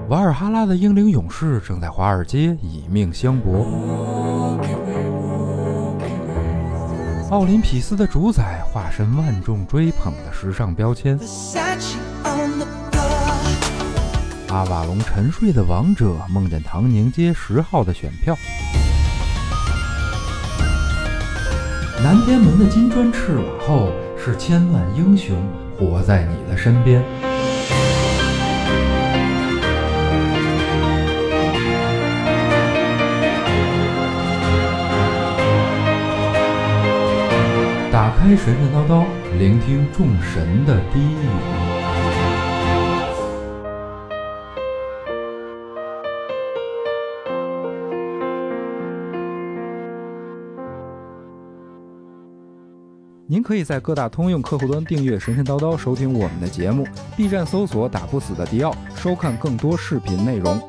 瓦尔哈拉的英灵勇士正在华尔街以命相搏，奥林匹斯的主宰化身万众追捧的时尚标签，阿瓦隆沉睡的王者梦见唐宁街10号的选票，南天门的金砖赤瓦后是千万英雄活在你的身边。打开神神叨叨，聆听众神的低语。您可以在各大通用客户端订阅神神叨叨，收听我们的节目。B 站搜索打不死的迪奥，收看更多视频内容。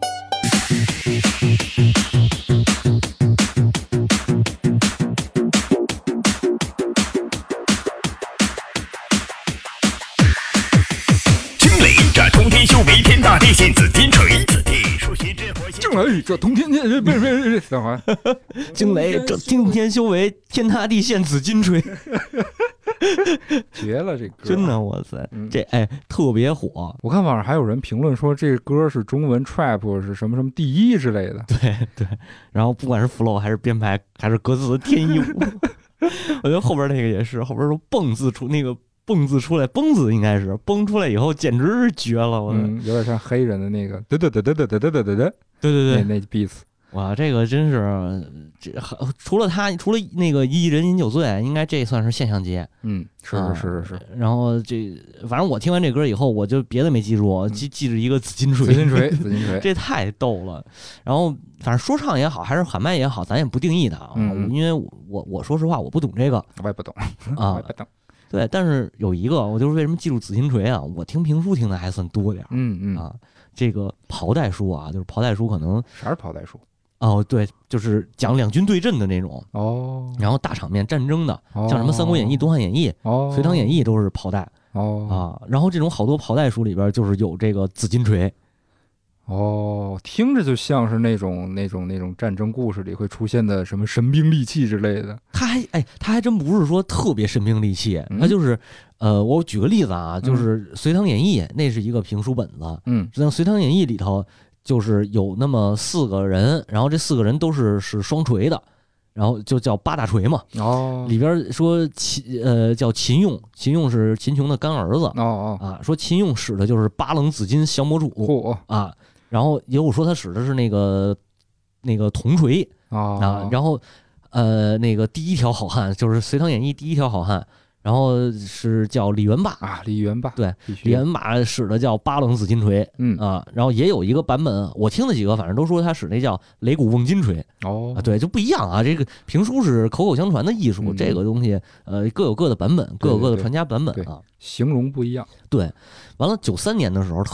修为天大地陷紫金锤，此地数学之火。 惊雷这通天剑，不是，等会儿。 惊雷这惊天修为天大地陷紫金锤， 绝了这歌！ 真的，哇塞，这特别火。 我看网上还有人评论说这歌是中文 trap 是什么什么第一之类的。 对对，然后不管是 flow 还是编排还是歌词的天衣无缝，我觉得后边那个也是，后边说蹦字出那个。蹦字出来，蹦字应该是蹦出来以后，简直是绝了！我有点像黑人的那个，对，那 beats， 哇，这个真是除了他，除了那个一人饮酒醉，应该这算是现象级。 是。 然后反正我听完这歌以后，我就别的没记住，记着一个紫金锤， 紫金锤， 这太逗了。然后反正说唱也好，还是喊麦也好，咱也不定义它，因为我说实话，我不懂这个， 我也不懂啊， 我也不懂。 对，但是有一个，我就是为什么记住紫金锤啊？我听评书听的还算多点，这个袍带书啊，就是袍带书可能啥是袍带书？ 哦，对，就是讲两军对阵的那种哦， 然后大场面战争的，像什么《三国演义》《东汉演义》《隋唐演义》都是袍带然后这种好多袍带书里边就是有这个紫金锤。 听着就像是那种战争故事里会出现的什么神兵利器之类的。他还真不是说特别神兵利器，他就是我举个例子啊，就是《隋唐演义》那是一个评书本子，像《隋唐演义》里头就是有那么4个人，然后这4个人都是双锤的，然后就叫8大锤嘛。里边说叫秦用，秦用是秦琼的干儿子。说秦用使的就是8棱紫金降魔杵然后也有说他使的是那个铜锤然后那个第一条好汉就是《隋唐演义》第一条好汉，然后是叫李元霸李元霸， 对，李元霸使的叫8棱紫金锤然后也有一个版本，我听的几个反正都说他使那叫擂鼓瓮金锤对，就不一样啊。这个评书是口口相传的艺术，这个东西各有各的版本，各有各的传家版本啊， 形容不一样。 对，完了93年的时候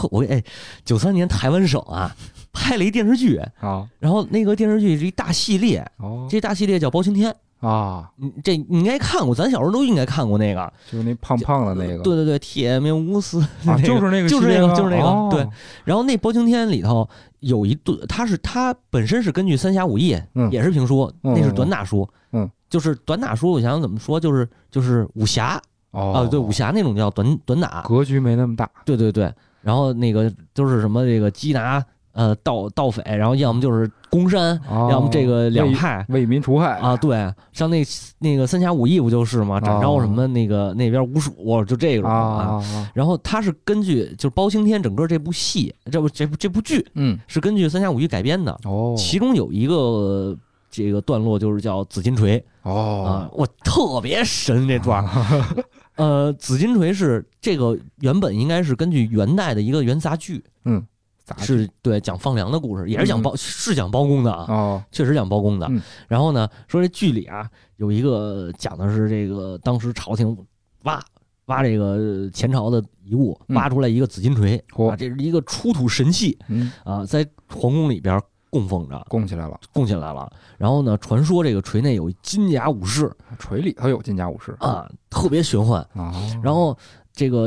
93年台湾省拍了一电视剧然后那个电视剧是一大系列这大系列叫包青天这你应该看过，咱小时候都应该看过那个， 就是那胖胖的那个。 对，铁面无私就是那个， 对。然后那包青天里头有一段，他本身是根据《三侠五义》也是评书，那是短打书，就是短打书，我想怎么说，就是武侠对，武侠那种叫短打， 格局没那么大。对。 然后那个都是什么这个缉拿盗匪，然后要么就是攻山，要么这个两派为民除害对，像那个三侠五义不就是吗？展昭什么那边吴蜀就这种然后他是根据就是包青天整个这部戏这部剧是根据三侠五义改编的其中有一个这个段落就是叫紫金锤我特别神这段紫金锤是这个原本应该是根据元代的一个元杂剧是对讲放粮的故事，也是讲包公的确实讲包公的然后呢说这剧里有一个讲的是这个当时朝廷挖这个前朝的遗物，挖出来一个紫金锤这是一个出土神器在皇宫里边供奉着， 供起来了。 然后呢，传说这个锤内有金甲武士， 锤里头有金甲武士特别玄幻然后这个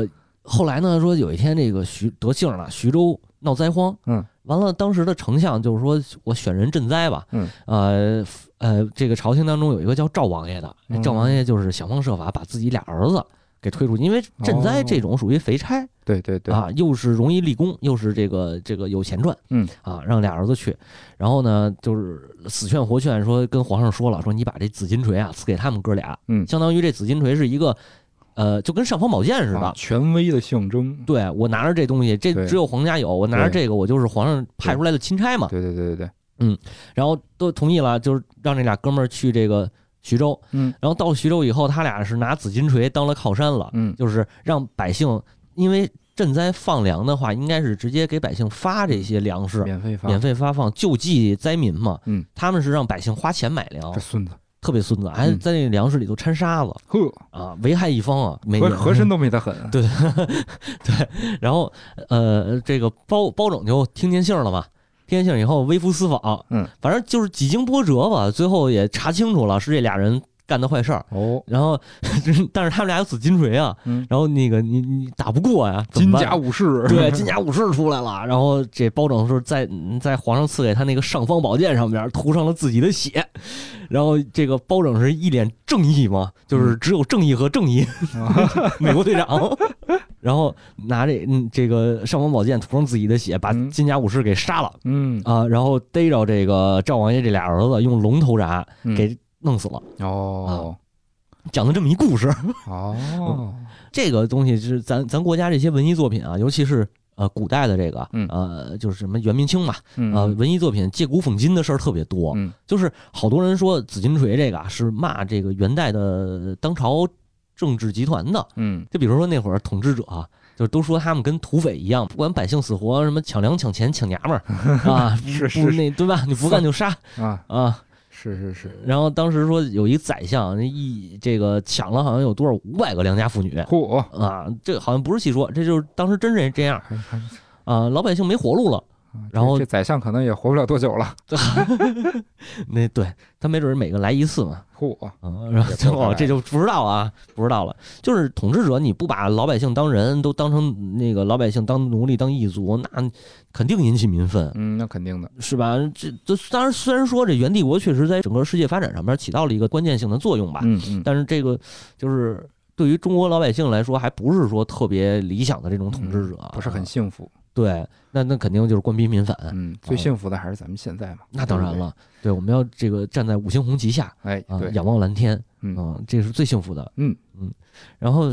后来呢，说有一天这个得信了，徐州闹灾荒，完了当时的丞相就是说我选人赈灾吧，这个朝廷当中有一个叫赵王爷的，赵王爷就是想方设法把自己俩儿子给推出去，因为赈灾这种属于肥差， 对对对啊，又是容易立功，又是这个有钱赚，让俩儿子去，然后呢就是死劝活劝，说跟皇上说了，说你把这紫金锤啊赐给他们哥俩，相当于这紫金锤是一个。就跟尚方宝剑似的， 权威的象征。 对，我拿着这东西，这只有皇家有，我拿着这个，我就是皇上派出来的钦差嘛。 对对对对对，然后都同意了，就是让这俩哥们儿去这个徐州，然后到徐州以后，他俩是拿紫金锤当了靠山了，就是让百姓，因为赈灾放粮的话，应该是直接给百姓发这些粮食，免费发放，救济灾民嘛。他们是让百姓花钱买粮， 这孙子。 特别孙子，还在那粮食里头掺沙子，危害一方啊！ 和珅都没他狠。 对对，然后这个包拯就听见信了嘛，听见信以后微服私访，反正就是几经波折吧，最后也查清楚了是这俩人干的坏事儿。然后但是他们俩有紫金锤啊，然后那个你打不过呀， 金甲武士， 对，金甲武士出来了，然后这包拯是在皇上赐给他那个尚方宝剑上边涂上了自己的血。然后这个包拯是一脸正义嘛，就是只有正义和正义，美国队长，然后拿这个尚方宝剑涂上自己的血，把金甲武士给杀了，然后逮着这个赵王爷这俩儿子用龙头铡给弄死了。讲的这么一故事。这个东西是咱国家这些文艺作品啊，尤其是古代的这个就是什么元明清嘛，文艺作品借古讽今的事儿特别多，就是好多人说紫金锤这个是骂这个元代的当朝政治集团的，就比如说那会儿统治者啊，就都说他们跟土匪一样，不管百姓死活，什么抢粮抢钱抢娘们儿啊，不那对吧？你不干就杀啊。 是， 然后当时说有一宰相，这个抢了好像有多少500个良家妇女，这好像不是戏说，这就是当时真是这样啊，老百姓没活路了。然后这宰相可能也活不了多久了。 那对他没准每个来一次嘛。然后这就不知道了。就是统治者你不把老百姓当人，都当成那个老百姓当奴隶当异族，那肯定引起民愤。 那肯定的是吧？这当然虽然说这元帝国确实在整个世界发展上面起到了一个关键性的作用吧，但是这个就是对于中国老百姓来说，还不是说特别理想的这种统治者， 不是很幸福。 对，那肯定就是官逼民反。 最幸福的还是咱们现在嘛。 那当然了，对，我们要这个站在5星红旗下，对，仰望蓝天，这是最幸福的。然后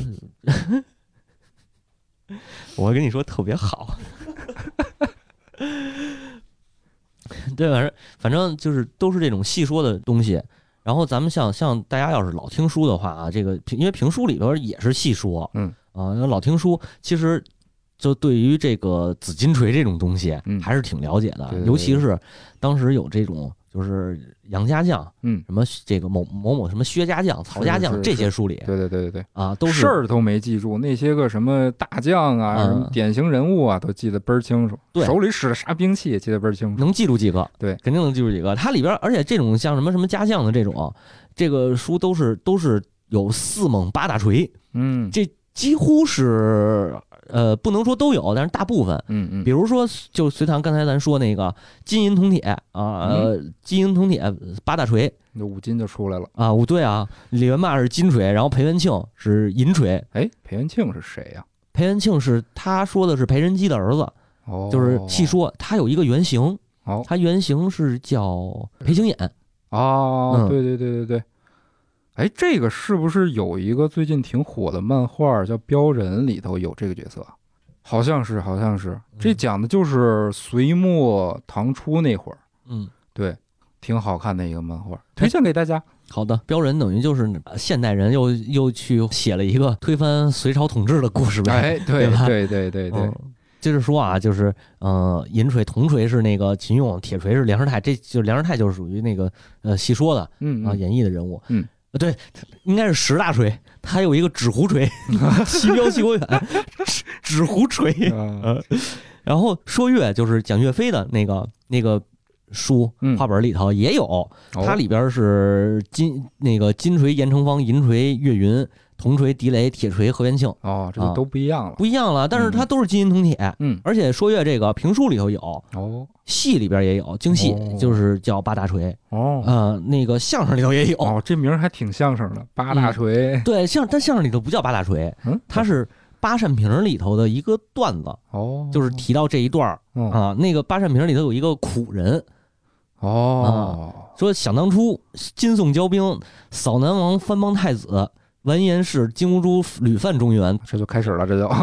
我跟你说特别好，对，反正就是都是这种戏说的东西。然后咱们像大家要是老听书的话啊，这个因为评书里边也是戏说，老听书其实。就对于这个紫金锤这种东西，还是挺了解的，尤其是当时有这种就是杨家将，什么这个某什么薛家将、曹家将这些书里， 对啊，都是事儿都没记住，那些个什么大将啊、什么典型人物啊，都记得倍儿清楚，手里使的啥兵器也记得倍儿清楚， 能记住几个， 对， 肯定能记住几个。它里边，而且这种像什么家将的这种，这个书都是有4猛8大锤，这几乎是。不能说都有，但是大部分，比如说，就隋唐刚才咱说那个金银铜铁啊，金银铜铁8大锤， 那5金就出来了啊，对啊，李元霸是金锤，然后裴元庆是银锤。 裴元庆是谁呀？ 裴元庆是他说的是裴仁基的儿子，就是戏说他有一个原型，他原型是叫裴行衍。 对。这个是不是有一个最近挺火的漫画叫《标人》里头有这个角色？好像是。这讲的就是隋末唐初那会儿，对，挺好看的一个漫画，推荐给大家。 好的，标人等于就是现代人又去写了一个推翻隋朝统治的故事呗。 对。 接着说啊，就是银锤、铜锤是那个秦俑，铁锤是梁师太，这就梁师太就是属于那个戏说的演绎的人物。对，应该是10大锤，他有一个纸糊锤，西标西国远，纸糊锤。然后说岳就是讲岳飞的那个书画本里头也有，它里边是金锤严成方，银锤岳云， 铜锤、地雷、铁锤、何元庆。 哦，这就都不一样了， 不一样了。但是它都是金银铜铁。而且说越这个评书里头有，戏里边也有，京戏就是叫八大锤。那个相声里头也有。 这名还挺相声的，八大锤。 对，但相声里头不叫八大锤，它是八扇屏里头的一个段子。就是提到这一段那个八扇屏里头有一个苦人。说想当初金宋交兵，扫南王，藩邦太子，完颜氏、金兀术屡犯中原。 这就开始了，这就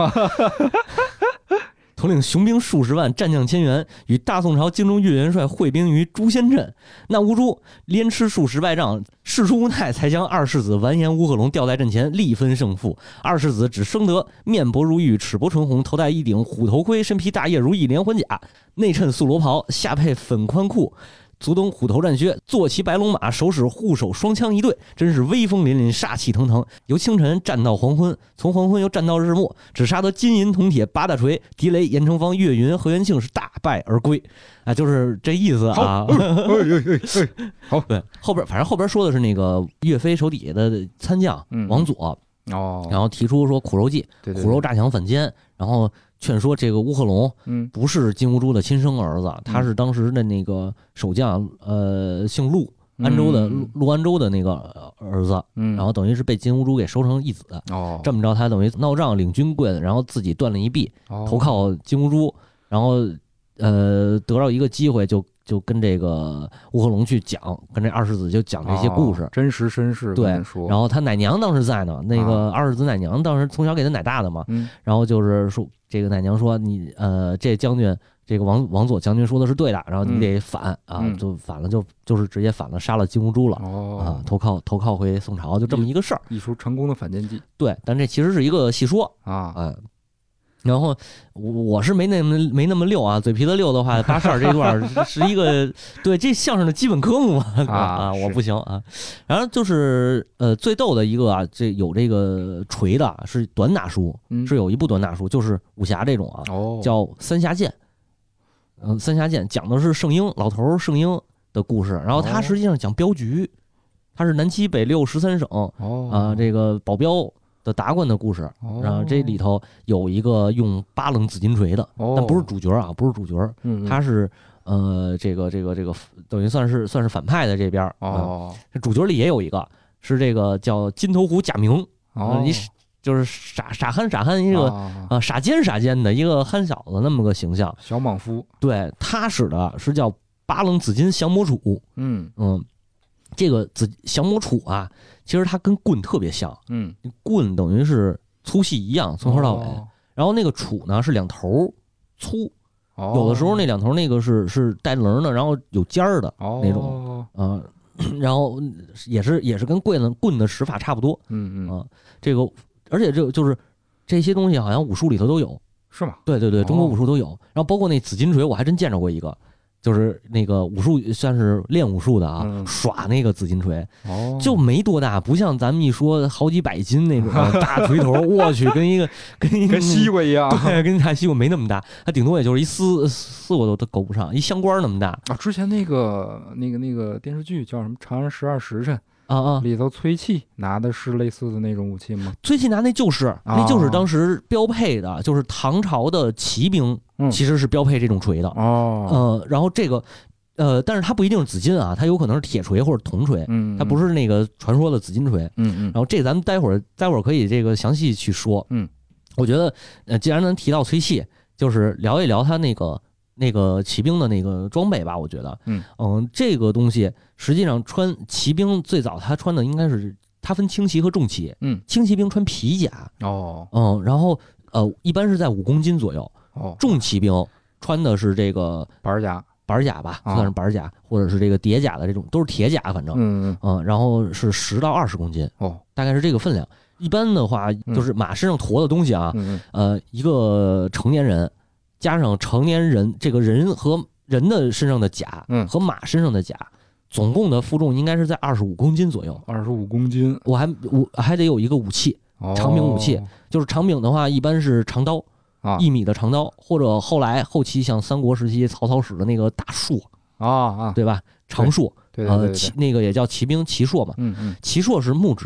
统领雄兵数十万，战将千员，与大宋朝京中岳元帅会兵于朱仙镇。那兀术连吃数十败仗，事出无奈，才将二世子完颜乌合龙调在阵前，力分胜负。二世子只生得面薄如玉，齿薄唇红，头戴一顶虎头盔，身披大叶如意连环甲，内衬素罗袍，下配粉宽裤，足蹬虎头战靴，坐骑白龙马，手使护手双枪一对，真是威风凛凛，煞气腾腾。由清晨战到黄昏，从黄昏又战到日没，只杀得金银铜铁八大锤、地雷、严成方、岳云、何元庆是大败而归。就是这意思啊。 好， 对，反正后边说的是那个岳飞手底下的参将王佐，然后提出说苦肉计，苦肉诈降反间，然后劝说这个乌合龙不是金兀术的亲生儿子，他是当时的那个守将，姓陆，安州的陆安州的那个儿子，然后等于是被金兀术给收成义子。这么着他等于闹仗领军棍，然后自己断了一臂，投靠金兀术，然后得到一个机会就跟这个乌合龙去讲，跟这二世子就讲这些故事， 真实身世。 对，然后他奶娘当时在呢，那个二世子奶娘当时从小给他奶大的嘛，然后就是说这个奶娘说你这将军这个王佐将军说的是对的，然后你得反就反了就是直接反了，杀了金兀术了投靠回宋朝，就这么一个事儿， 一出成功的反间计。 对，但这其实是一个戏说然后我是没那么溜啊，嘴皮子溜的话，八扇这段是一个对这相声的基本科目嘛我不行啊。然后就是最逗的一个这有这个锤的是短打书，是有一部短打书，就是武侠这种叫《三侠剑》。三侠剑讲的是圣英老头圣英的故事，然后他实际上讲镖局，他是南七北六13省这个保镖的达官的故事，然后这里头有一个用8棱紫金锤的，但不是主角不是主角，他是这个等于算是反派的这边这主角里也有一个是这个叫金头虎贾明你就是傻憨一个傻尖的一个憨小子那么个形象， 小莽夫。对， 他使的是叫8棱紫金降魔杵。这个降魔杵其实它跟棍特别像。棍等于是粗细一样，从头到尾。然后那个杵呢是两头粗，有的时候那两头那个是带棱的，然后有尖儿的那种。然后也是跟棍的使法差不多。这个。而且就是这些东西好像武术里头都有， 是吗？ 对，中国武术都有。然后包括那紫金锤，我还真见着过一个，就是那个武术算是练武术的耍那个紫金锤，就没多大，不像咱们一说好几百斤那种大锤头，我去，跟西瓜一样， 对，跟大西瓜没那么大，它顶多也就是一丝瓜都够不上，一香瓜那么大之前那个电视剧叫什么《长安12时辰》。里头崔器拿的是类似的那种武器吗？ 崔器拿那就是当时标配的，就是唐朝的骑兵其实是标配这种锤的然后这个但是它不一定是紫金它有可能是铁锤或者铜锤，它不是那个传说的紫金锤。然后这咱们待会儿可以这个详细去说。我觉得既然能提到崔器，就是聊一聊他那个骑兵的那个装备吧，我觉得，这个东西实际上穿骑兵最早他穿的应该是他分轻骑和重骑，轻骑兵穿皮甲，然后一般是在5公斤左右，重骑兵穿的是这个板甲吧，算是板甲，或者是这个叠甲的这种，都是铁甲，反正，然后是10到20公斤，大概是这个分量。一般的话就是马身上驮的东西一个成年人。加上成年人这个人和人的身上的甲，和马身上的甲，总共的负重应该是在25公斤左右。 25公斤， 我还得有一个武器，长柄武器，就是长柄的话，一般是长刀，1米的长刀，或者后期像三国时期曹操使的那个大槊对吧？长槊， 对那个也叫骑兵骑槊嘛。骑槊是木质，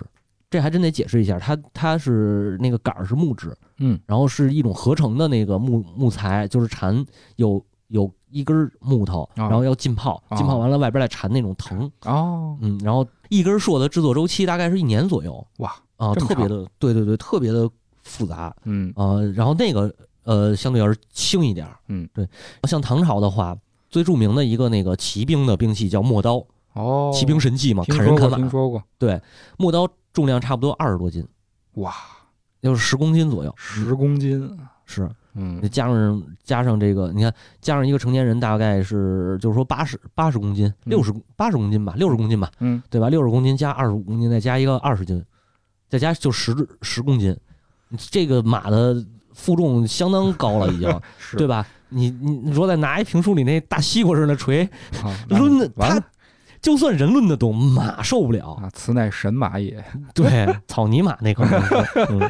这还真得解释一下，它是那个杆儿是木质，然后是一种合成的那个木材，就是缠有一根木头，然后要浸泡，浸泡完了外边再缠那种藤然后一根硕的制作周期大概是1年左右。 哇特别的，对对对，特别的复杂。然后那个相对要是轻一点。对，像唐朝的话，最著名的一个那个骑兵的兵器叫陌刀。骑兵神器嘛，砍人砍马。 听说过。 对，陌刀重量差不多20多斤。 哇， 就是10公斤左右。 10公斤是。加上这个，你看，加上一个成年人大概是，就是说80公斤，80公斤吧，60公斤吧，对吧？60公斤加25公斤，再加一个20斤，再加就10公斤，这个马的负重相当高了，已经，对吧？你说再拿一评书里那大西瓜似的锤，抡的他，就算人抡得动，马受不了啊！此乃神马也。 对，草泥马那可能是。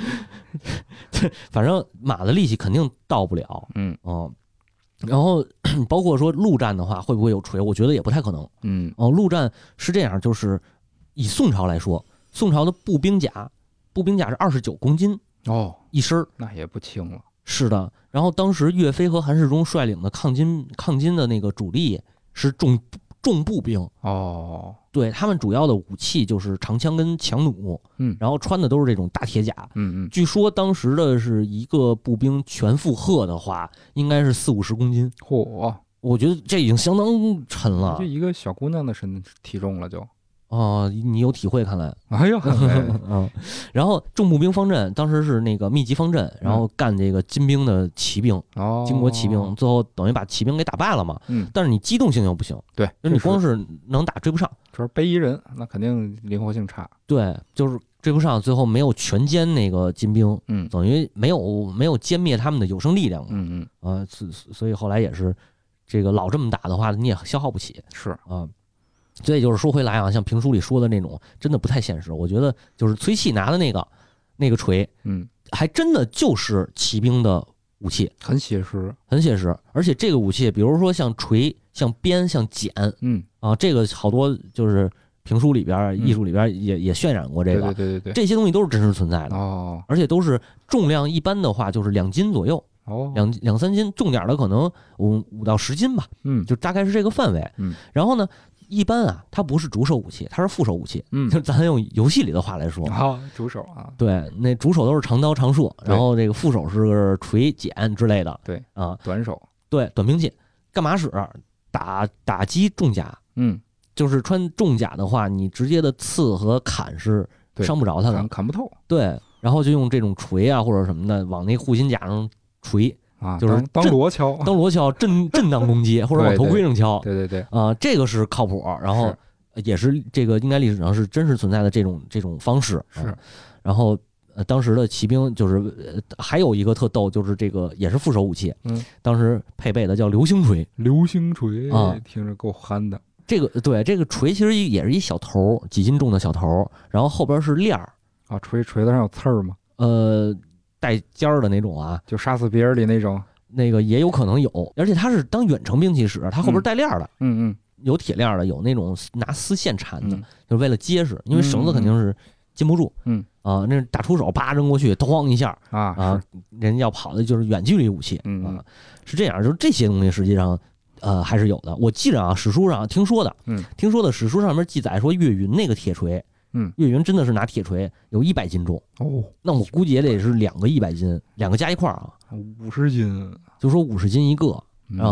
反正马的力气肯定到不了，然后包括说陆战的话，会不会有锤？我觉得也不太可能，陆战是这样，就是以宋朝来说，宋朝的步兵甲是29公斤一身， 那也不轻了。 是的，然后当时岳飞和韩世忠率领的抗金的那个主力是重步兵对，他们主要的武器就是长枪跟强弩，然后穿的都是这种大铁甲，据说当时的是一个步兵全负荷的话，应该是40-50公斤，我觉得这已经相当沉了， 就一个小姑娘的体重了就。 你有体会看来。 哎呦， 然后重步兵方阵当时是那个密集方阵，然后干这个金兵的骑兵，金国骑兵，最后等于把骑兵给打败了嘛。但是你机动性又不行， 对， 就是你光是能打追不上， 主要背一人，那肯定灵活性差。 对，就是追不上，最后没有全歼那个金兵，等于没有歼灭他们的有生力量嘛。所以后来也是这个老这么打的话，你也消耗不起。 是啊。所以就是说回来啊，像评书里说的那种，真的不太现实。我觉得就是崔器拿的那个锤，还真的就是骑兵的武器， 很写实， 很写实。而且这个武器，比如说像锤、像鞭、像锏，这个好多就是评书里边、艺术里边也渲染过这个， 对， 这些东西都是真实存在的而且都是重量一般的话就是2斤左右。2-3斤，重点的可能5到10斤吧，就大概是这个范围。然后呢，一般啊，它不是主手武器，它是副手武器。就是咱用游戏里的话来说， 主手啊， 对，那主手都是长刀长槊，然后这个副手是锤锏之类的。 对啊， 短手， 对，短兵器，干嘛使？打击重甲。就是穿重甲的话，你直接的刺和砍是伤不着它的， 砍不透。 对，然后就用这种锤啊或者什么的往那护心甲上锤。就是当锣敲， 震荡攻击，或者往头盔上敲。 对这个是靠谱，然后也是这个应该历史上是真实存在的这种方式。 是， 然后当时的骑兵就是还有一个特逗，就是这个也是副手武器。当时配备的叫流星锤。 流星锤听着够憨的。 这个锤其实也是一小头，几斤重的小头，然后后边是链儿。 锤子上有刺儿吗？ 带尖儿的那种啊， 就杀死别人里那种， 那个也有可能有，而且它是当远程兵器使，它后边带链的，有铁链的，有那种拿丝线缠的，就是为了结实，因为绳子肯定是禁不住，那打出手叭扔过去，咣一下人要跑的就是远距离武器是这样，就是这些东西实际上还是有的。我记着啊，史书上听说的史书上面记载说岳云那个铁锤。岳云真的是拿铁锤有100斤重那我估计也得是2个100斤，2个加一块啊 ，50斤， 就说50斤一个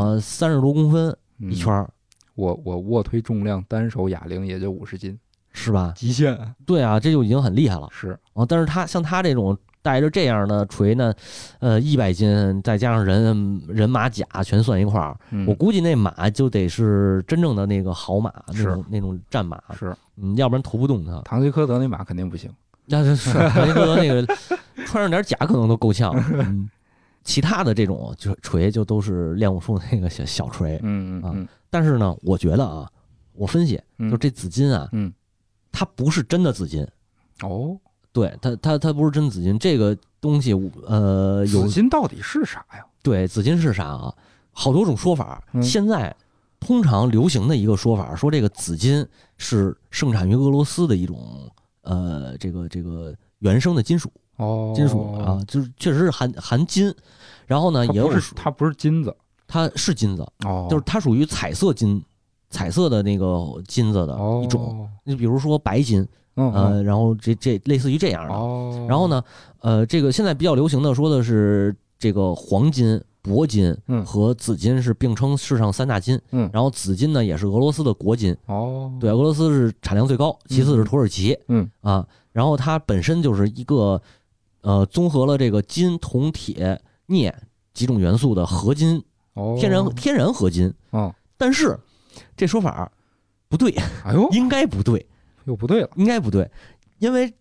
，30多公分一圈。 我卧推重量单手哑铃也就50斤， 是吧？ 极限。 对啊，这就已经很厉害了。 是但是像他这种带着这样的锤呢，100斤再加上人马甲全算一块儿，我估计那马就得是真正的那个好马，那种战马， 是， 要不然驮不动它。 堂吉诃德那马肯定不行， 那是堂吉诃德那个穿上点甲可能都够呛。其他的这种锤就都是练武术的那个小锤，但是呢，我觉得啊，我分析就这紫金啊，它不是真的紫金。对，它不是真紫金，这个东西紫金到底是啥呀？ 对，紫金是啥啊？好多种说法。现在通常流行的一个说法说，这个紫金是盛产于俄罗斯的一种这个原生的金属金属啊，就是确实是含金。然后呢，也有它不是金子， 它是金子就是它属于彩色的那个金子的一种。你比如说白金，然后这类似于这样的。然后呢，这个现在比较流行的说的是这个黄金、铂金和紫金是并称世上3大金。然后紫金呢也是俄罗斯的国金。对，俄罗斯是产量最高，其次是土耳其。然后它本身就是一个综合了这个金、铜、铁、镍几种元素的合金，天然合金。但是这说法不对，应该不对， 又不对了， 应该不对，因为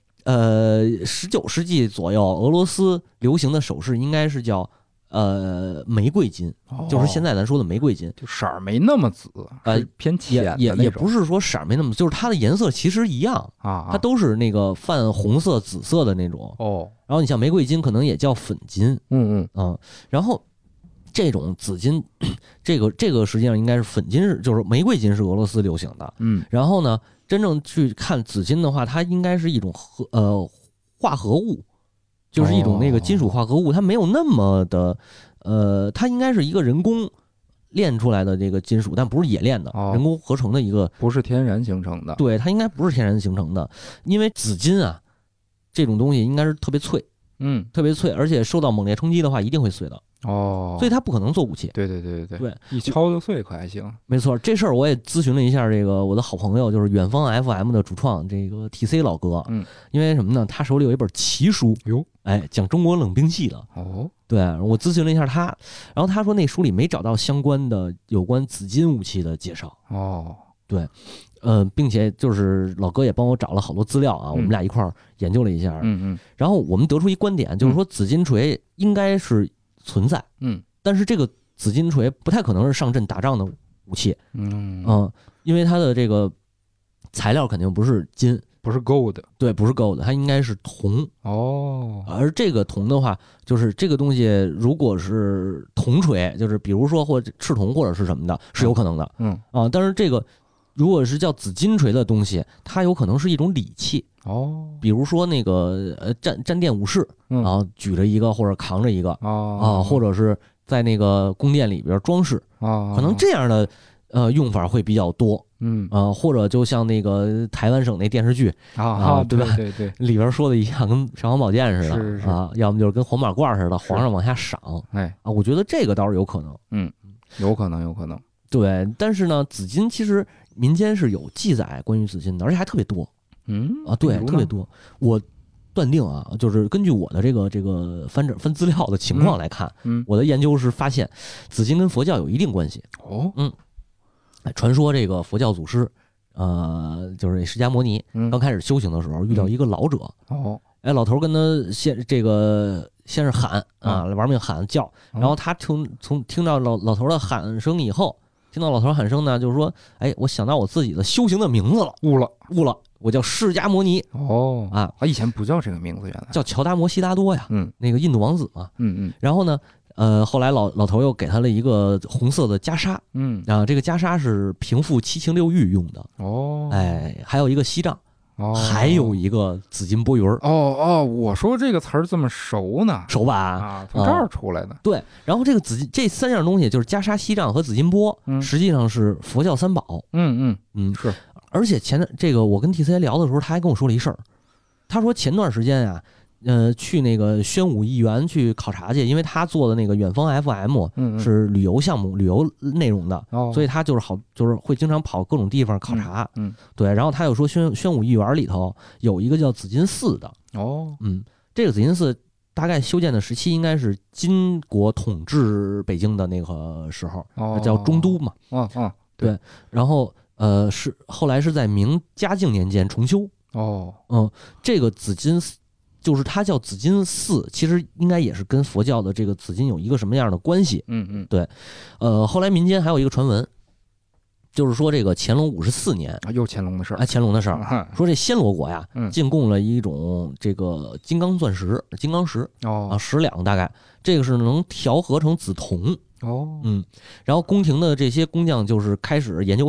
19世纪左右，俄罗斯流行的首饰应该是叫玫瑰金，就是现在咱说的玫瑰金， 就色儿没那么紫，偏浅的也不是说色儿没那么，就是它的颜色其实一样啊， 它都是那个泛红色、紫色的那种。然后你像玫瑰金可能也叫粉金，然后这种紫金，这个实际上应该是粉金，就是玫瑰金是俄罗斯流行的。然后呢，真正去看紫金的话，它应该是一种化合物。就是一种那个金属化合物，它没有那么的，它应该是一个人工炼出来的这个金属，但不是冶炼的，人工合成的一个， 不是天然形成的。 对，它应该不是天然形成的，因为紫金啊，这种东西应该是特别脆，特别脆，而且受到猛烈冲击的话一定会碎的。所以它不可能做武器。 对，一敲就碎可还行。 没错，这事儿我也咨询了一下这个我的好朋友，就是远方 FM 的主创这个 TC 老哥。因为什么呢？他手里有一本奇书，讲中国冷兵器的。对，我咨询了一下他，然后他说那书里没找到相关的有关紫金武器的介绍。对，并且就是老哥也帮我找了好多资料啊，我们俩一块儿研究了一下。然后我们得出一观点，就是说紫金锤应该是存在，但是这个紫金锤不太可能是上阵打仗的武器，因为它的这个材料肯定不是金， 不是 gold， 对，不是 gold， 它应该是铜。而这个铜的话，就是这个东西如果是铜锤，就是比如说或者赤铜或者是什么的，是有可能的，但是这个如果是叫紫金锤的东西，它有可能是一种礼器。比如说那个战殿武士，然后举着一个或者扛着一个或者是在那个宫殿里边装饰可能这样的用法会比较多。或者就像那个台湾省那电视剧对吧？ 对， 里边说的一样，跟尚方宝剑似的， 是要么就是跟黄马褂似的，皇上往下赏。我觉得这个倒是有可能。 有可能。 对，但是呢，紫金其实民间是有记载关于紫金的，而且还特别多。对，特别多。我断定啊，就是根据我的这个翻资料的情况来看，我的研究是发现紫金跟佛教有一定关系。传说这个佛教祖师，就是释迦牟尼刚开始修行的时候遇到一个老者。老头跟他先是喊玩命喊叫，然后他从听到老头的喊声以后，听到老头喊声呢，就是说，我想到我自己的修行的名字了，悟了。我叫释迦牟尼。 以前不叫这个名字，原来叫乔达摩悉达多呀。那个印度王子嘛。然后呢，后来老头又给他了一个红色的袈裟。这个袈裟是平复七情六欲用的。还有一个锡杖。还有一个紫金钵盂。 我说这个词儿这么熟呢， 熟吧？ 从这儿出来的。 对，然后这个这3样东西就是袈裟、锡杖和紫金钵，实际上是佛教3宝。 是。而且这个我跟 TC 聊的时候，他还跟我说了一事儿。他说前段时间啊，去那个宣武艺园去考察去，因为他做的那个远方 FM 是旅游项目、旅游内容的，所以他就是会经常跑各种地方考察。对，然后他又说宣武艺园里头有一个叫紫金寺的。这个紫金寺大概修建的时期应该是金国统治北京的那个时候，叫中都嘛。对，然后是后来是在明嘉靖年间重修。这个紫金就是它叫紫金寺，其实应该也是跟佛教的这个紫金有一个什么样的关系。对。后来民间还有一个传闻，就是说这个乾隆54年又乾隆的事儿。 乾隆的事儿，说这暹罗国呀进贡了一种这个金刚钻石、金刚石10两大概，这个是能调和成紫铜。然后宫廷的这些工匠就是开始研究配方，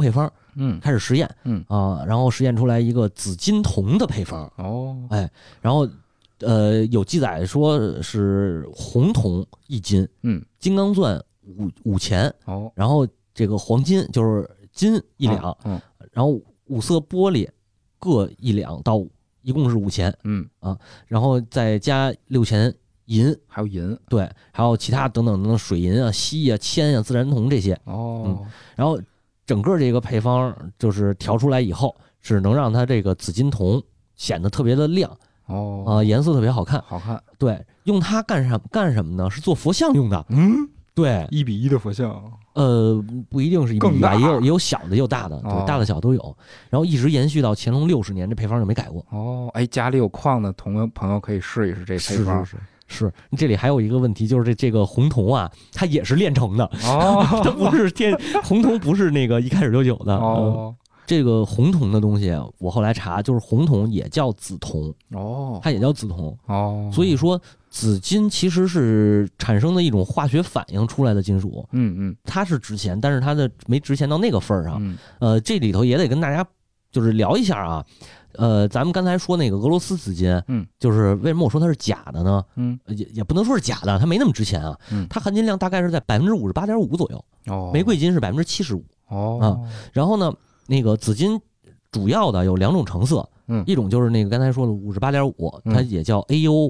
开始实验，然后实验出来一个紫金铜的配方，然后有记载说是红铜1斤，金刚钻5钱，然后这个黄金就是金1两，然后5色玻璃各1两到一共是5钱，然后再加6钱银， 还有银， 对，还有其他等等等等水银啊、锡啊、铅啊、自然铜这些，然后整个这个配方就是调出来以后，是能让它这个紫金铜显得特别的亮，颜色特别好看，对，用它干什么呢？是做佛像用的，对 ，1比1的佛像， 不一定是1比1，也有小的，也有大的，对，大的小都有。然后一直延续到乾隆60年，这配方就没改过。 家里有矿的朋友可以试一试这配方。 是，这里还有一个问题，就是这个红铜啊，它也是炼成的，它不是红铜不是那个一开始就有的。这个红铜的东西，我后来查，就是红铜也叫紫铜，它也叫紫铜，所以说紫金其实是产生的一种化学反应出来的金属，它是值钱，但是它的没值钱到那个份儿上，这里头也得跟大家就是聊一下啊。咱们刚才说那个俄罗斯紫金，就是为什么我说它是假的呢？也不能说是假的，它没那么值钱啊，它含金量大概是在58.5%左右，玫瑰金是75%，然后呢，那个紫金主要的有2种成色，一种就是那个刚才说的58.5，它也叫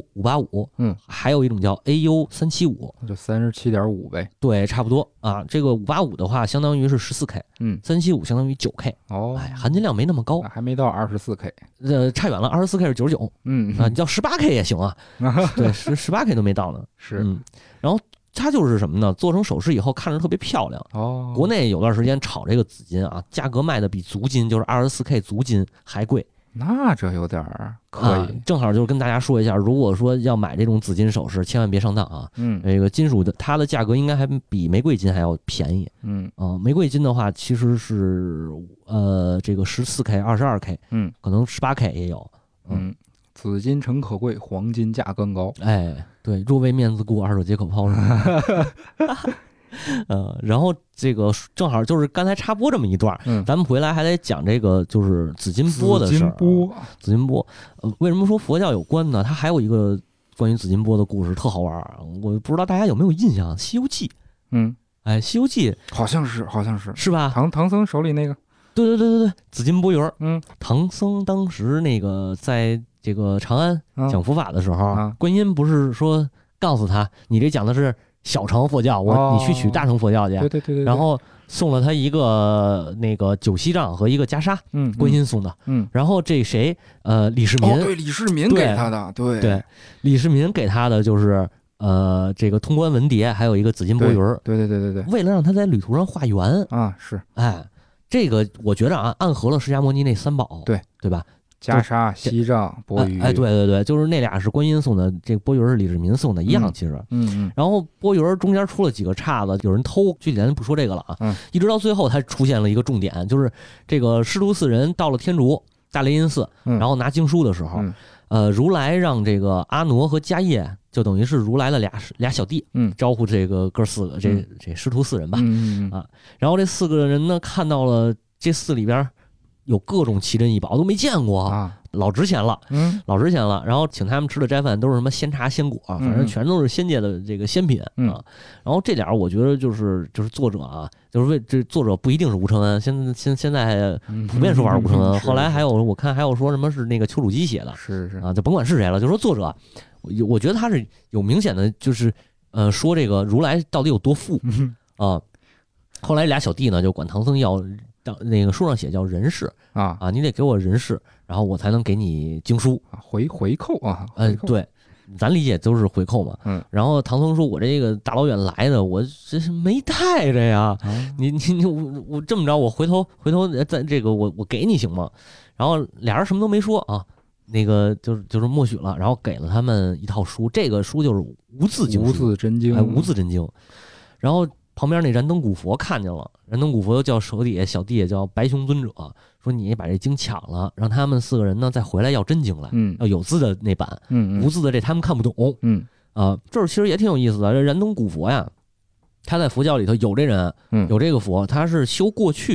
AU585，还有一种叫 AU375， 就37.5呗， 对，差不多啊。这个585的话，相当于是14K，375相当于9K，含金量没那么高， 还没到24K， 差远了，24K 是99，你叫18K 也行啊，对，18K 都没到呢， 是， 然后它就是什么呢？做成首饰以后看着特别漂亮。国内有段时间炒这个紫金啊，价格卖的比足金，就是 24K 足金还贵。 那这有点可以， 正好就是跟大家说一下，如果说要买这种紫金首饰，千万别上当啊。这个金属的它的价格应该还比玫瑰金还要便宜。玫瑰金的话其实是这个14K、22K，可能18K 也有。 紫金诚可贵，黄金价更高。 对，若为面子故，二手皆可抛。然后这个正好就是刚才插播这么一段，咱们回来还得讲这个就是紫金钵的事儿。紫金钵，为什么说佛教有关呢？它还有一个关于紫金钵的故事，特好玩。我不知道大家有没有印象，《西游记》。西游记好像是， 是吧？ 唐僧手里那个。 对，紫金钵盂。唐僧当时那个在这个长安讲佛法的时候，观音不是说告诉他，你这讲的是小乘佛教，你去取大乘佛教去。 对。 然后送了他一个那个九锡杖和一个袈裟，观音送的。然后这谁李世民， 对，李世民给他的，对， 李世民给他的就是这个通关文牒，还有一个紫金钵盂。 对， 为了让他在旅途上化缘啊，是， 这个我觉得啊，暗合了释迦摩尼那3宝，对吧？ 袈裟、锡杖、钵盂， 对，就是那俩是观音送的，这个钵盂是李世民送的，一样其实。然后钵盂中间出了几个岔子，有人偷，具体咱不说这个了啊。一直到最后，它出现了一个重点，就是这个师徒4人到了天竺大雷音寺，然后拿经书的时候，如来让这个阿傩和迦叶，就等于是如来的俩小弟，招呼这个哥4个，这师徒4人吧，然后这4个人呢，看到了这寺里边有各种奇珍异宝都没见过啊，老值钱了，老值钱了。然后请他们吃的斋饭都是什么鲜茶鲜果，反正全都是仙界的这个仙品啊。然后这点我觉得就是作者啊，就是为这作者不一定是吴承恩，现在普遍说法是吴承恩。后来还有我看还有说什么是那个丘处机写的， 是啊，就甭管是谁了，就说作者，我觉得他是有明显的就是说这个如来到底有多富啊。后来俩小弟呢就管唐僧要。那个书上写叫人事啊，你得给我人事，然后我才能给你经书回扣啊。 对，咱理解都是回扣嘛。然后唐僧说：“我这个大老远来的，我这是没带着呀。你我这么着，我回头在这个我给你行吗？”然后俩人什么都没说啊，那个就是默许了，然后给了他们一套书，这个书就是无字经书， 无字真经， 无字真经。然后旁边那燃灯古佛看见了，燃灯古佛又叫手底下小弟也叫白熊尊者，说你把这经抢了，让他们4个人呢再回来要真经来，要有字的那版，无字的这他们看不懂，这其实也挺有意思的。这燃灯古佛呀，他在佛教里头有这人，有这个佛，他是修过去的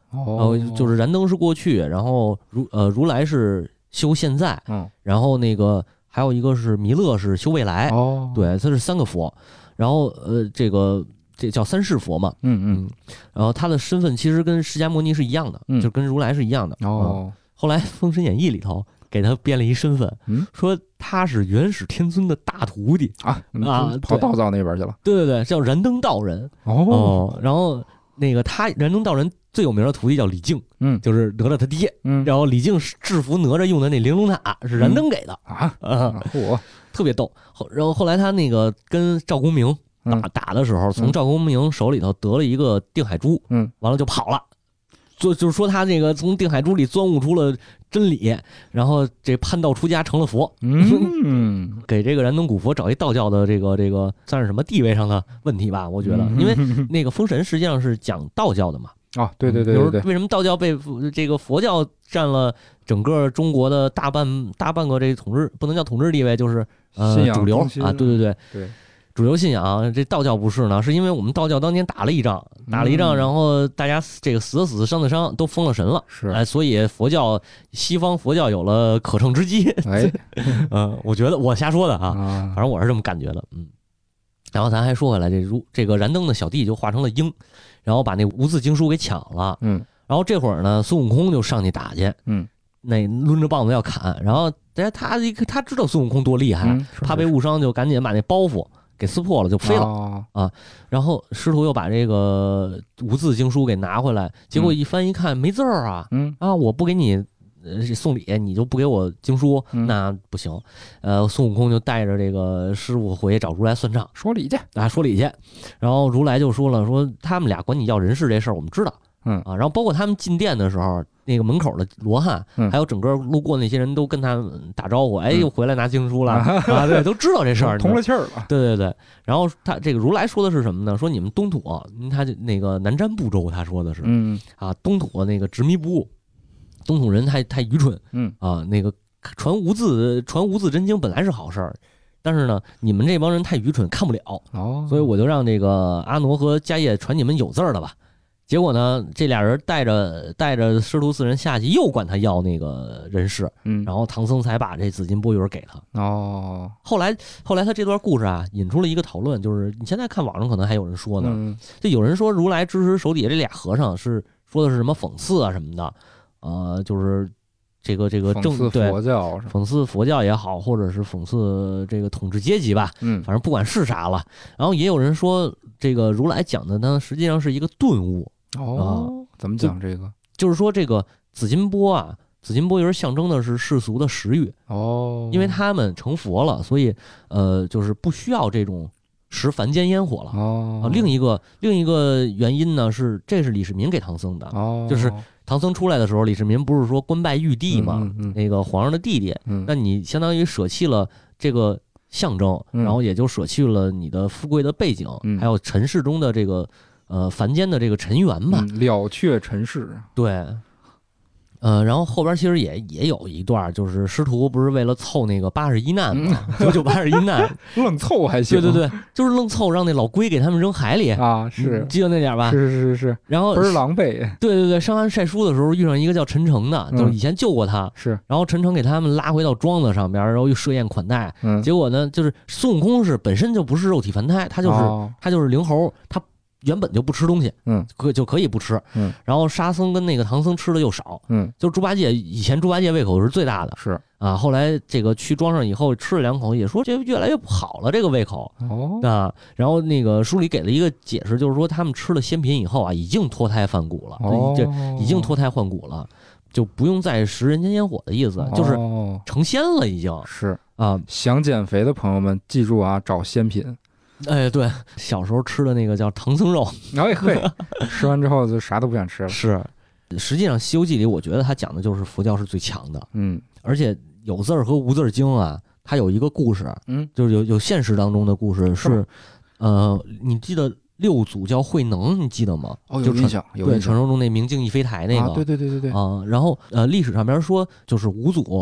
就是燃灯是过去，然后如来是修现在，然后那个还有一个是弥勒是修未来，对，它是3个佛，然后这叫三世佛嘛，然后他的身份其实跟释迦牟尼是一样的，就跟如来是一样的。后来《封神演义》里头给他编了一身份，说他是元始天尊的大徒弟跑道教那边去了。 对，叫燃灯道人。然后那个他燃灯道人最有名的徒弟叫李靖，就是哪吒他爹。然后李靖制服哪吒用的那玲珑塔是燃灯给的特别逗。然后后来他那个跟赵公明打的时候，从赵公明手里头得了一个定海珠，完了就跑了。就是说他那个从定海珠里钻悟出了真理，然后这叛道出家成了佛，给这个燃灯古佛找一道教的这个算是什么地位上的问题吧，我觉得，因为那个封神实际上是讲道教的嘛， 对， 为什么道教被这个佛教占了整个中国的大半个这统治，不能叫统治地位，就是主流啊，对。主流信仰，这道教不是呢，是因为我们道教当年打了一仗，然后大家这个死的死，伤的伤，都封了神了，所以西方佛教有了可乘之机。我觉得我瞎说的反正我是这么感觉的。然后咱还说回来，这个燃灯的小弟就化成了鹰，然后把那无字经书给抢了。然后这会儿呢，孙悟空就上去打去。那抡着棒子要砍，然后他知道孙悟空多厉害，怕被误伤，就赶紧把那包袱给撕破了，就飞了然后师徒又把这个无字经书给拿回来，结果一翻一看没字儿我不给你送礼，你就不给我经书，那不行。孙悟空就带着这个师傅回去找如来算账， 说理去。 然后如来就说了，说他们俩管你要人事这事儿我们知道，然后包括他们进殿的时候，那个门口的罗汉，还有整个路过那些人都跟他打招呼，又回来拿经书了对，都知道这事儿， 通了气儿了。 对。然后他这个如来说的是什么呢？说你们东土，他就那个南瞻部洲，他说的是，东土那个执迷不悟，东土人太愚蠢，那个传无字真经本来是好事儿，但是呢，你们这帮人太愚蠢，看不了，所以我就让这个阿傩和迦叶传你们有字儿的吧。结果呢，这俩人带着师徒4人下去，又管他要那个人事，然后唐僧才把这紫金钵盂给他。后来他这段故事引出了一个讨论，就是你现在看网上可能还有人说呢，就有人说如来支持手底下这俩和尚是说的是什么讽刺什么的，就是这个正对讽刺佛教也好，或者是讽刺这个统治阶级吧，反正不管是啥了。然后也有人说这个如来讲的呢，实际上是一个顿悟。 怎么讲这个？ 就是说这个紫金钵盂象征的是世俗的食欲因为他们成佛了，所以就是不需要这种食凡间烟火了另一个原因呢这是李世民给唐僧的就是唐僧出来的时候，李世民不是说官拜玉帝嘛，那个皇上的弟弟，那你相当于舍弃了这个象征，然后也就舍弃了你的富贵的背景，还有尘世中的这个凡间的这个尘缘吧， 了却尘世。 对，然后后边其实也有一段，就是师徒不是为了凑那个81难嘛，981难， 愣凑还行。 对，就是愣凑，让那老龟给他们扔海里是记得那点吧？ 是。然后倍儿狼狈。对， 上岸晒书的时候遇上一个叫陈诚的，就是以前救过他，然后陈诚给他们拉回到庄子上边，然后又设宴款待。结果呢，就是孙悟空是本身就不是肉体凡胎，他就是灵猴，他原本就不吃东西，就可以不吃，然后沙僧跟那个唐僧吃的又少，就猪八戒以前猪八戒胃口是最大的，后来这个去庄上以后吃了2口，也说这越来越不好了这个胃口然后那个书里给了一个解释，就是说他们吃了仙品以后已经脱胎换骨了，已经脱胎换骨了，就不用再食人间烟火的意思，就是成仙了已经想减肥的朋友们记住找仙品。 对，小时候吃的那个叫唐僧肉， 吃完之后就啥都不想吃了。 是，实际上《西游记》里，我觉得他讲的就是佛教是最强的。而且有字儿和无字儿经它有一个故事，就是有现实当中的故事是，你记得六祖叫慧能，你记得吗？ 有印象， 对，传说中那明镜亦非台那个， 对然后历史上边说，就是五祖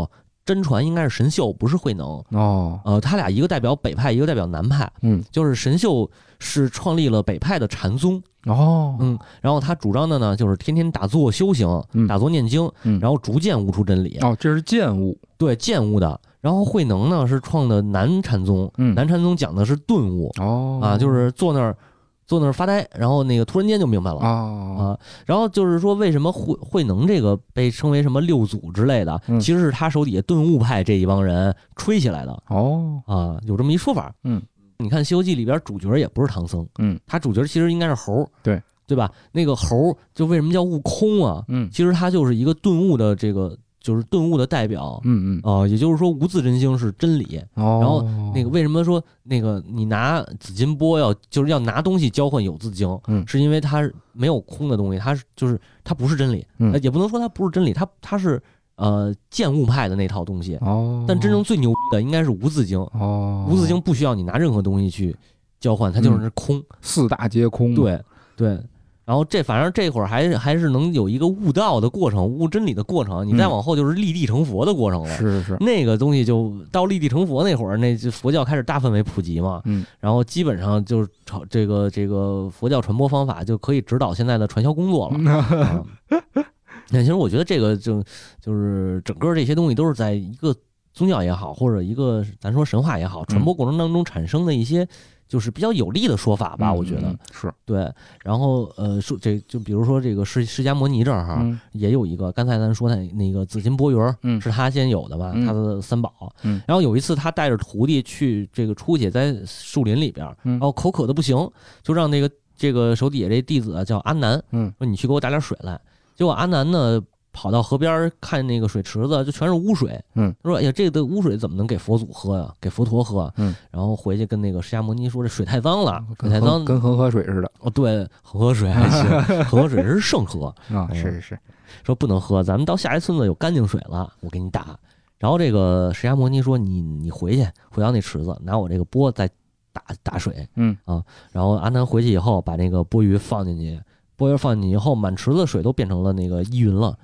真传应该是神秀，不是慧能他俩一个代表北派，一个代表南派。就是神秀是创立了北派的禅宗然后他主张的呢就是天天打坐修行，打坐念经，然后逐渐悟出真理。 这是渐悟， 对，渐悟的。然后慧能呢是创的南禅宗，南禅宗讲的是顿悟就是坐那儿发呆，然后那个突然间就明白了然后就是说为什么慧能这个被称为什么六祖之类的，其实是他手底下顿悟派这一帮人吹起来的有这么一说法。你看《西游记》里边主角也不是唐僧，他主角其实应该是猴，对吧？那个猴就为什么叫悟空啊？其实他就是一个顿悟的这个。就是顿悟的代表，也就是说无自真心是真理。然后那个为什么说那个你拿紫金钵就是要拿东西交换有自经，是因为它没有空的东西，它不是真理，也不能说它不是真理，它是渐悟派的那套东西。但真正最牛逼的应该是无自经。无自经不需要你拿任何东西去交换，它就是空， 四大皆空。 对。然后反正这会儿还是能有一个悟道的过程，悟真理的过程。你再往后就是立地成佛的过程了。 是。 那个东西就到立地成佛那会儿，那佛教开始大范围普及嘛。然后基本上就是这个佛教传播方法就可以指导现在的传销工作了。那其实我觉得这个就是整个这些东西都是在一个宗教也好，或者一个咱说神话也好，传播过程当中产生的一些。就是比较有利的说法吧，我觉得是对。然后说就比如说这个释迦摩尼这儿哈，也有一个，刚才咱说的那个紫金钵盂是他先有的吧，他的三宝。然后有一次他带着徒弟去这个出去在树林里边，然后口渴的不行，就让这个手底下这弟子叫阿难，说你去给我打点水来。结果阿难呢跑到河边看那个水池子，就全是污水。他说：“哎呀，这个污水怎么能给佛祖喝呀？给佛陀喝。”然后回去跟那个释迦摩尼说：“这水太脏了，水太脏， 跟恒河水似的。” 对，恒河水还行，恒河水是圣河是。 说不能喝，咱们到下一村子有干净水了，我给你打。然后这个释迦摩尼说：“你回到那池子，拿我这个钵再打水。”然后阿难回去以后，把那个钵盂放进去。钵盂放进以后，满池子水都变成了那个依云了。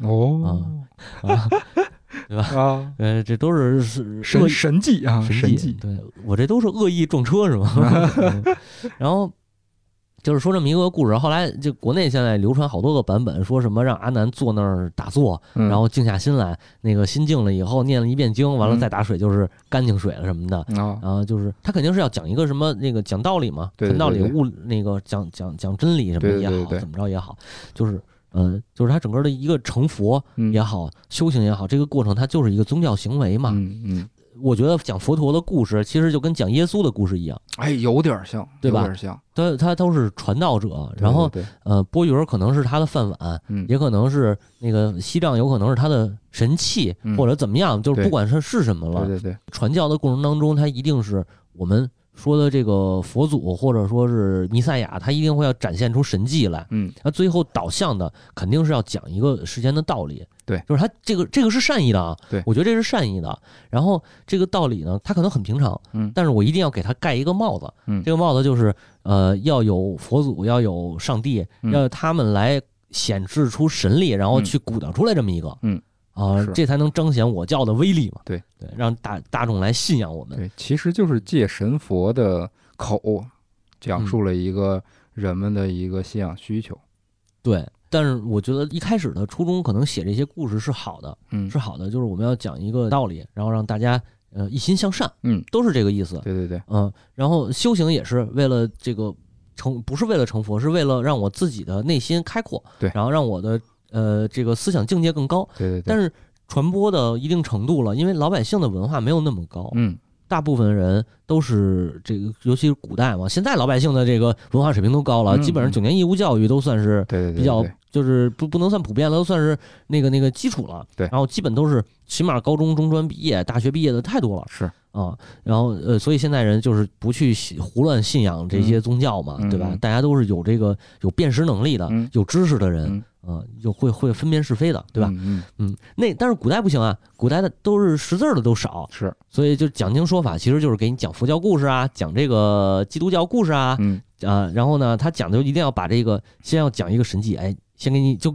对吧？这都是神迹啊，神迹。 对，我这都是恶意撞车是吗？然后就是说这么一个故事，后来就国内现在流传好多个版本，说什么让阿难坐那儿打坐，然后静下心来，那个心静了以后念了一遍经，完了再打水就是干净水了什么的。然后就是他肯定是要讲一个什么那个讲道理嘛，讲道理悟那个讲真理什么也好，怎么着也好，就是就是他整个的一个成佛也好，修行也好，这个过程它就是一个宗教行为嘛。我觉得讲佛陀的故事，其实就跟讲耶稣的故事一样， 有点像， 对吧？ 有点像， 他都是传道者，然后钵盂可能是他的饭碗，也可能是那个锡杖，有可能是他的神器，或者怎么样，就是不管是什么了， 对， 传教的过程当中，他一定是我们说的这个佛祖或者说是弥赛亚，他一定会要展现出神迹来，他最后导向的肯定是要讲一个世间的道理。 对， 就是他这个是善意的啊， 对， 我觉得这是善意的。然后这个道理呢，他可能很平常，但是我一定要给他盖一个帽子，这个帽子就是要有佛祖，要有上帝，要有他们来显示出神力，然后去鼓捣出来这么一个，这才能彰显我教的威力嘛。 对， 让大众来信仰我们。 对，其实就是借神佛的口讲述了一个人们的一个信仰需求。 对。但是我觉得一开始的初衷可能写这些故事是好的，是好的，就是我们要讲一个道理，然后让大家一心向善，都是这个意思。 对， 然后修行也是为了这个不是为了成佛，是为了让我自己的内心开阔， 对， 然后让我的这个思想境界更高， 对。 但是传播的一定程度了，因为老百姓的文化没有那么高，大部分人都是这个，尤其是古代嘛。现在老百姓的这个文化水平都高了，基本上9年义务教育都算是比较，就是不能算普遍了，都算是那个基础了。 对， 然后基本都是起码高中、中专毕业、大学毕业的太多了。 是啊，然后所以现在人就是不去胡乱信仰这些宗教嘛，对吧？大家都是有这个有辨识能力的、有知识的人。就会分辨是非的，对吧？但是古代不行啊，古代的都是识字的都少， 是，所以就讲经说法，其实就是给你讲佛教故事啊，讲这个基督教故事啊，然后呢，他讲的就一定要把这个先要讲一个神迹，先给你就跟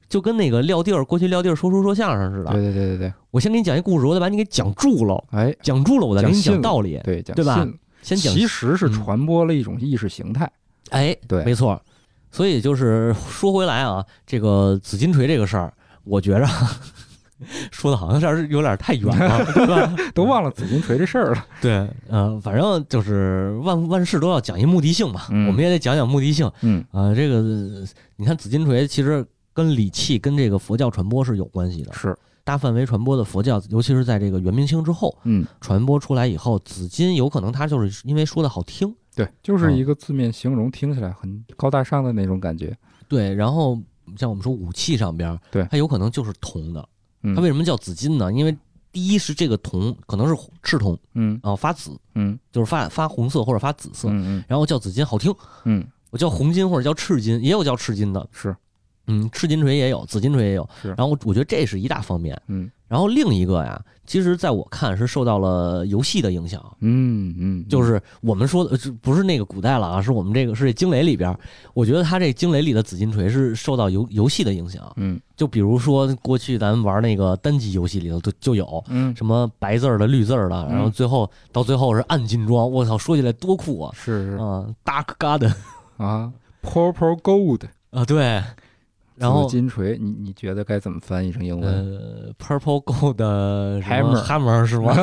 就跟那个撂地儿过去撂地儿说书说相声似的。 对， 我先给你讲一故事，我得把你给讲住了，讲住了，我再给你讲道理， 对吧？先讲， 其实是传播了一种意识形态。 对，没错。所以就是说回来啊，这个紫金锤这个事儿，我觉着说的好像是有点太远了，对吧？ 都忘了紫金锤这事儿了。 对，反正就是万事都要讲一目的性嘛，我们也得讲讲目的性。这个你看紫金锤其实跟礼器跟这个佛教传播是有关系的， 是大范围传播的佛教，尤其是在这个元明清之后，传播出来以后，紫金有可能它就是因为说的好听， 对，就是一个字面形容，听起来很高大上的那种感觉。 对，然后像我们说武器上边， 对， 它有可能就是铜的。它为什么叫紫金呢？因为第一是这个铜可能是赤铜，发紫，就是发红色或者发紫色，然后叫紫金好听，我叫红金或者叫赤金，也有叫赤金的， 是， 赤金锤也有，紫金锤也有， 是。 然后我觉得这是一大方面，然后另一个呀，其实在我看是受到了游戏的影响，就是我们说的不是那个古代了啊，是我们这个是这惊雷里边，我觉得它这惊雷里的紫金锤是受到游戏的影响，就比如说过去咱们玩那个单机游戏里头就有，什么白字的、绿字的，然后到最后是暗金装，我操，说起来多酷啊！ 是啊，Dark Garden 啊 ，Purple Gold 啊，对。然后紫金锤，你觉得该怎么翻译成英文 ？Purple Gold Hammer 是吗？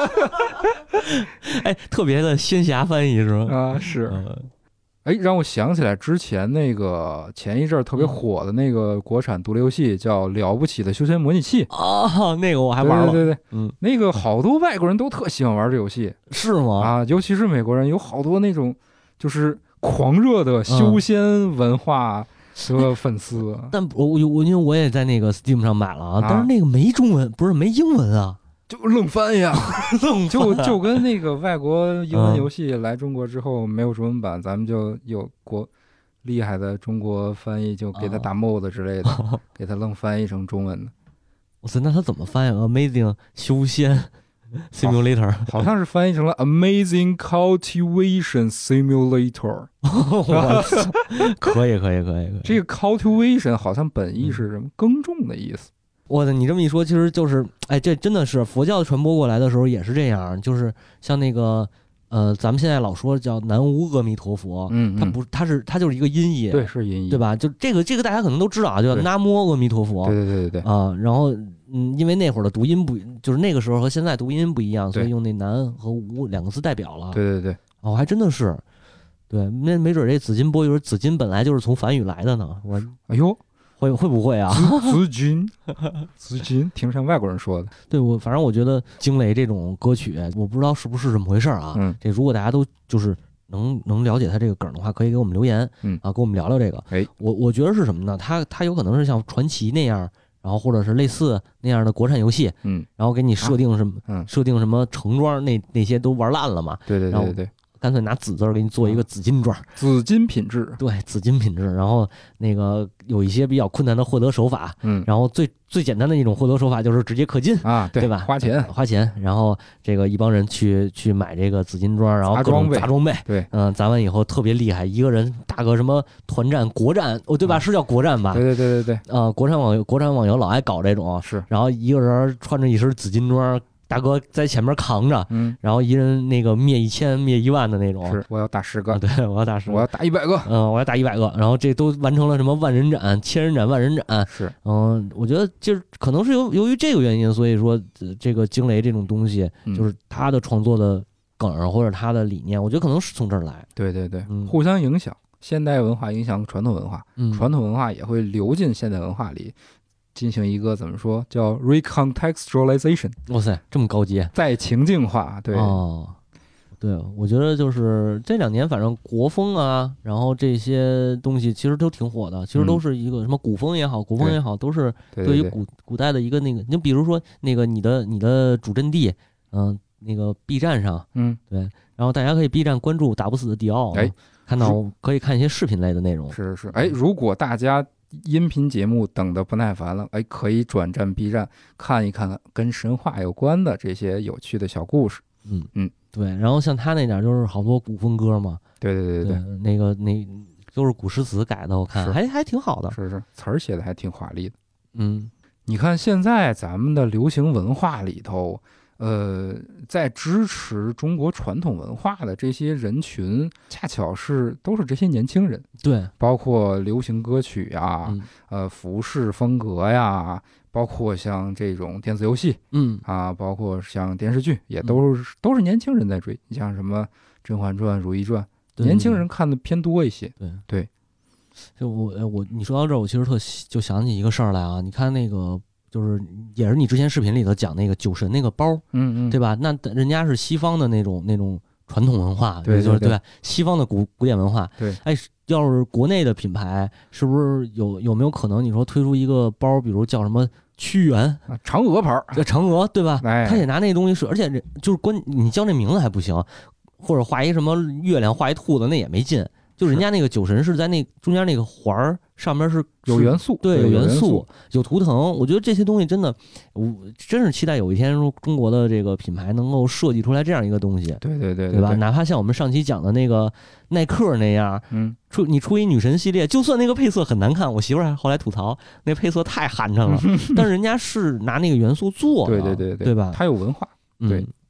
特别的仙侠翻译是吗？ 啊，是。让我想起来之前那个前一阵特别火的那个国产独立游戏，叫《了不起的休闲模拟器》 啊，那个我还玩了。 对，那个好多外国人都特喜欢玩这游戏， 是吗？ 啊，尤其是美国人，有好多那种就是狂热的修仙文化的粉丝。 但因为我也在那个 Steam 上买了啊，但是那个没中文，不是没英文啊。 就愣翻呀，就跟那个外国英文游戏来中国之后没有中文版，咱们就有厉害的中国翻译，就给他打 mod 之类的，给他愣翻译成中文的。 哇塞，那他怎么翻译 ？Amazing 修仙 Simulator 好像是翻译成了 Amazing Cultivation Simulator。 可以。 这个 cultivation 好像本意是什么耕种的意思。 我的，你这么一说，其实就是，这真的是佛教传播过来的时候也是这样，就是像那个，咱们现在老说叫南无阿弥陀佛，它就是一个音译， 对，是音译， 对吧？就这个大家可能都知道啊，叫南无阿弥陀佛， 对啊，然后因为那会儿的读音不，就是那个时候和现在读音不一样，所以用那南和无两个字代表了， 对， 哦，还真的是，对，那没准这紫金波就是紫金本来就是从梵语来的呢， 哎呦。 会不会啊？ 紫金，听上外国人说的。 对，反正我觉得惊雷这种歌曲，我不知道是不是这么回事啊。这如果大家都就是能了解他这个梗的话，可以给我们留言，跟我们聊聊这个。我觉得是什么呢？它有可能是像传奇那样，然后或者是类似那样的国产游戏，然后给你设定什么，设定什么橙装那些都玩烂了嘛。 对。 干脆拿紫字给你做一个紫金装， 紫金品质， 对，紫金品质。然后那个有一些比较困难的获得手法，然后最简单的一种获得手法就是直接氪金啊， 对吧？ 花钱， 然后这个一帮人去买这个紫金装，然后各种砸装备， 对， 砸完以后特别厉害，一个人打个什么团战、国战，对吧？是叫国战吧？ 对， 国产网游老爱搞这种， 是， 然后一个人穿着一身紫金装。大哥在前面扛着，然后一人那个灭1000灭10000的那种， 是我要打10个， 对，我要打10个， 我要打100个， 我要打100个，然后这都完成了什么万人斩、千人斩、万人斩， 是， 我觉得就是可能是由于这个原因，所以说这个惊雷这种东西，就是他的创作的梗或者他的理念，我觉得可能是从这儿来， 对，互相影响，现代文化影响传统文化，传统文化也会流进现代文化里。进行一个怎么说叫 recontextualization？ 哇塞，这么高级！ 再情境化，对对，我觉得就是这2年，反正国风啊，然后这些东西其实都挺火的，其实都是一个什么古风也好，都是对于古代的一个那个，你比如说那个你的主阵地，那个 B 站上，对，然后大家可以 B 站关注打不死的迪奥，可以看一些视频类的内容， 是，如果大家音频节目等得不耐烦了，可以转战 B 站看一看跟神话有关的这些有趣的小故事。 对。然后像他那点就是好多古风歌嘛， 对， 那都是古诗词改的，我看还挺好的， 是词儿写的还挺华丽的。 嗯， 你看现在咱们的流行文化里头，在支持中国传统文化的这些人群，恰巧都是这些年轻人。 对， 包括流行歌曲呀，服饰风格呀，包括像这种电子游戏，包括像电视剧，也都是年轻人在追。你像什么《甄嬛传》《如懿传》，年轻人看的偏多一些。对， 就你说到这儿，我其实就想起一个事儿来啊。你看那个。就是也是你之前视频里头讲那个酒神那个包，对吧？那人家是西方的那种传统文化， 对， 就是对西方的古典文化。 对， 哎，要是国内的品牌，是不是有没有可能你说推出一个包，比如叫什么屈原、 嫦娥牌， 嫦娥对吧？他也拿那东西而且就是你叫那名字还不行，或者画一什么月亮、画一兔子，那也没劲。就人家那个酒神是在那中间那个环儿上面是有元素， 对，有元素，有图腾。我觉得这些东西真的，我真是期待有一天中国的这个品牌能够设计出来这样一个东西。 对吧？哪怕像我们上期讲的那个耐克那样，你出一女神系列，就算那个配色很难看，我媳妇儿后来吐槽那配色太寒碜了，但是人家是拿那个元素做的， 对吧？ 它有文化，对。